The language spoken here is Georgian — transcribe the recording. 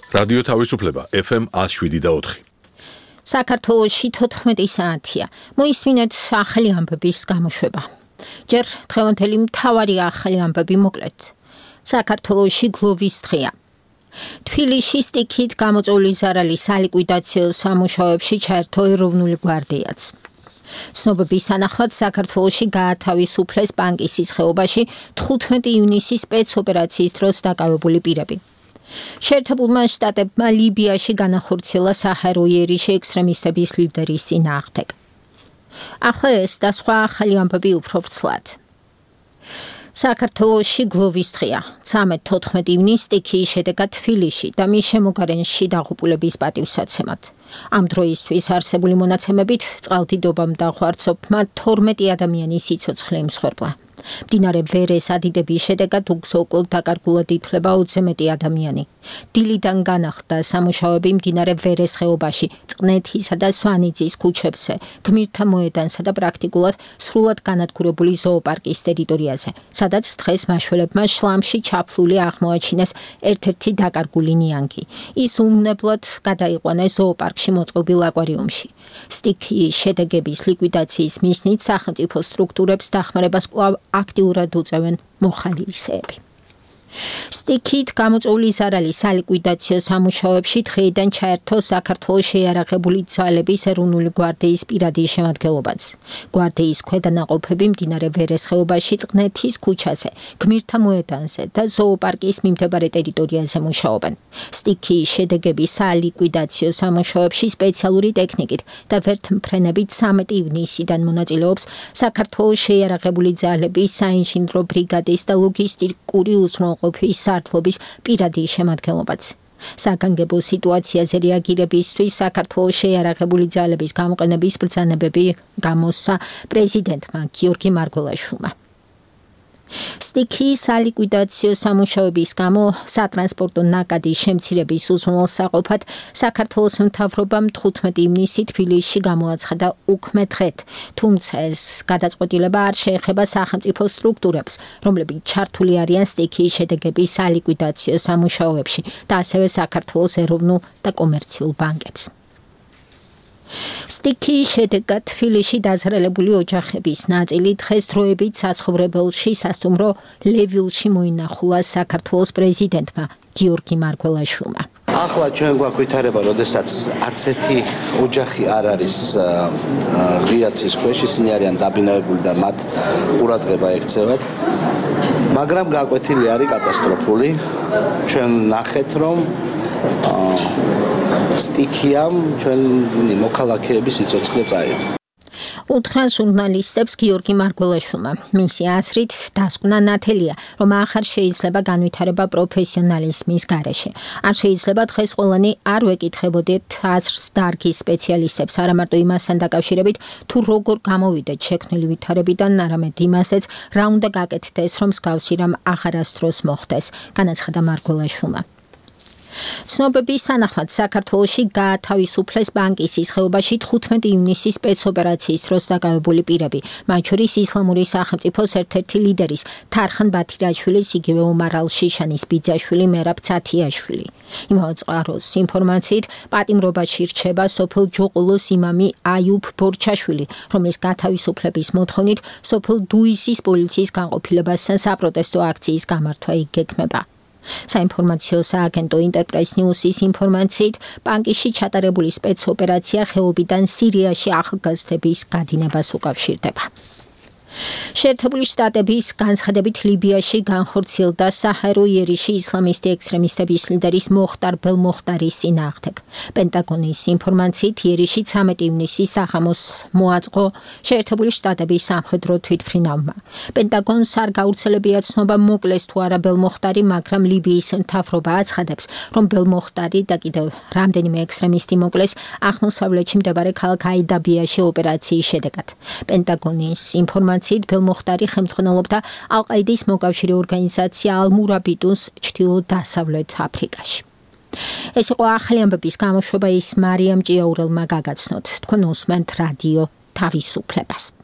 რადიო თავისუფლება FM 107.4. საქართველოში 14 საათია. მოისმინეთ ახალი ამბების გამოშვება. ჯერ დღევანდელი მთავარი ახალი ამბები მოკლედ. საქართველოში გლოვის დღეა. თბილისში სტიქით გამოწვეული ზარალის სალიკვიდაციო სამუშაოებში ჩაერთო ეროვნული გვარდიაც. ცნობების თანახმად საქართველოში გაათავისუფლეს ბანკისის ხეობაში 15 ივნისის სპეცოპერაციის დროს დაკავებული პირები. შეერთებულმა შტატებმა ლიბიაში განახორციელა საჰაერო იერიში ექსტრემისტების ლიდერის წინააღმდეგ. ახლა ეს და სხვა ახალი ამბები უფრო ვრცლად. საქართველოში გლოვის დღეა. 13-14 ივნისს სტიქიის შედეგად თბილისში და მის შემოგარენში დაღუპულების პატივსაცემად. ამ დროისთვის არსებული მონაცემებით წყალდიდობამ და ღვარცობმა 12 ადამიანის სიცოცხლე იმსხვერპლა. მდინარე ვერეს ადიდების შედეგად უგზო-უკლოდ დაკარგულად ითვლება 20 მეტი ადამიანი. დილიდან განახლდა სამუშაოები მდინარე ვერეს ხეობაში, წყნეთისა და სვანიძის ქუჩებზე, გმირთა მოედანსა და პრაქტიკულად სრულად განადგურებული ზოოპარკის ტერიტორიაზე, სადაც დღეს მაშველებმა შლამში ჩაფლული აღმოაჩინეს ერთ-ერთი დაკარგული ნიანგი. ის უვნებლად გადაიყვანეს ზოოპარკში მოწყობილ აკვარიუმში. სტიქიის შედეგების ლიკვიდაციის მიზნით სახელმწიფო სტრუქტურებს დახმარებას კვლავ აქტიურად უწევენ მოხალისეები. სტიქით გამოწვეული ზარალის სალიკვიდაციო სამუშაოებში დღეიდან ჩაერთო საქართველოს შეიარაღებული ძალების ეროვნული გვარდიის პირადი შემადგენლობაც. გვარდიის ქვედანაყოფები მდინარე ვერეს ხეობაში, წყნეთის ქუჩაზე, გმირთა მოედანზე და ზოოპარკის მიმდებარე ტერიტორიაზე მუშაობენ. სტიქიის შედეგების სალიკვიდაციო სამუშაოებში სპეციალური ტექნიკით და ვერთმფრენებით 13 ივნისიდან მონაწილეობს საქართველოს შეიარაღებული ძალების საინჟინრო ბრიგადის და ლოგისტიკური უზრუნველყოფის სარდლობის პირადი შემადგენლობაც. საგანგებო სიტუაციაზე რეაგირებისთვის საქართველოს შეიარაღებული ძალების გამოყენების ბრძანებები გამოსცა პრეზიდენტმა გიორგი მარგველაშვილმა. სტიქიის სალიკვიდაციო სამუშაოების გამო სატრანსპორტო ნაკადის შემცირების უზრუნველსაყოფად საქართველოს მთავრობამ 15 ივნისით თბილისში გამოაცხადა უქმე დღეთ, თუმცა ეს გადაწყვეტილება არ შეეხება სახელმწიფო სტრუქტურებს, რომლებიც ჩართული არიან სტიქიის შედეგების სალიკვიდაციო სამუშაოებში და ასევე საქართველოს ეროვნულ და კომერციულ ბანკებს. სტიქიის შედეგად თბილისში დაზარალებული ოჯახების ნაწილი დღეს დროებით საცხოვრებელში სასტუმრო ლევილში მოინახულა საქართველოს პრეზიდენტმა გიორგი მარგველაშვილმა. ახლა ჩვენ გვაქვს ვითარება, როდესაც არც ერთი ოჯახი არ არის ღია ცის ქვეშ, ისინი არიან დაბინავებული და მათ ყურადღება ექცევათ. მაგრამ გაკვეთილი არის კატასტროფული. ჩვენ ნახეთ, რომ სტიქიამ ჩვენი მოქალაქეების სიცოცხლე წაიღო. უთხრა ჟურნალისტებს გიორგი მარგველაშვილმა. მისი აზრით დასკვნა ნათელია, რომ ახარ შეიძლება განვითარება პროფესიონალიზმის გარეშე. არ შეიძლება დღეს ყველანი არ ვეკითხებოდეთ აზრს დარგის სპეციალისტებს, არა მარტო იმასთან დაკავშირებით, თუ როგორ გამოვიდეთ შექმნილი ვითარებიდან, არამედ იმასაც, რა უნდა გაკეთდეს, რომ მსგავსი რამ აღარასდროს მოხდეს, განაცხადა მარგველაშვილმა. ცნობების თანახმად საქართველოში გაათავისუფლეს ბანკისის ხეობაში 15 ივნისის სპეცოპერაციის დროს დაკავებული პირები, მათ შორის ისლამური სახელმწიფოს ერთ-ერთი ლიდერის თარხან ბათირაშვილის, იგივე ომარ ალ-შიშანის ბიძაშვილი მერაბ ცათიაშვილი. იმავე წყაროს ინფორმაციით პატიმრობაში რჩება სოფელ ჯოყოლოს იმამი აიუბ ბორჩაშვილი, რომლის გათავისუფლების მოთხოვნით სოფელ დუისის პოლიციის განყოფილებასთან საპროტესტო აქციის გამართვა იგეგმება. საინფორმაციო სააგენტო ინტერპრეს ნიუსის ინფორმაციით ბანკში ჩატარებული სპეცოპერაცია ხეობიდან სირიაში ახალგაზრდების გადინებას უკავშირდება. შეერთებული შტატების განცხადებით ლიბიაში განხორციელდა საჰაერო იერიში ისლამისტი ექსტრემისტების ლიდერის მოხტარ ბელმოხტარის წინააღმდეგ. პენტაგონის ინფორმაციით იერიში 13 ივნისის საღამოს მოაწყო შეერთებული შტატების სამხედრო თვითმფრინავმა. პენტაგონს არ გავრცელებია ცნობა მოკლეს თუ არა ბელმოხტარი, მაგრამ ლიბიის მთავრობა აცხადებს, რომ ბელმოხტარი და კიდევ რამდენიმე ექსტრემისტი მოკლეს აღმოსავლეთში მდებარე ქალაქ აიდაბიაში ოპერაციის შედეგად. პენტაგონის ინფორმაციით ბელმოხტარი ხელმძღვანელობდა ალ-ყაიდის მოკავშირე ორგანიზაცია ალ-მურაბიტუს ჩრდილო-დასავლეთ აფრიკაში. ეს იყო ახალი ამბების გამოშვება, ის მარიამ ჭიაურელმა გაგაცნოთ. თქვენ უსმენთ რადიო თავისუფლებას.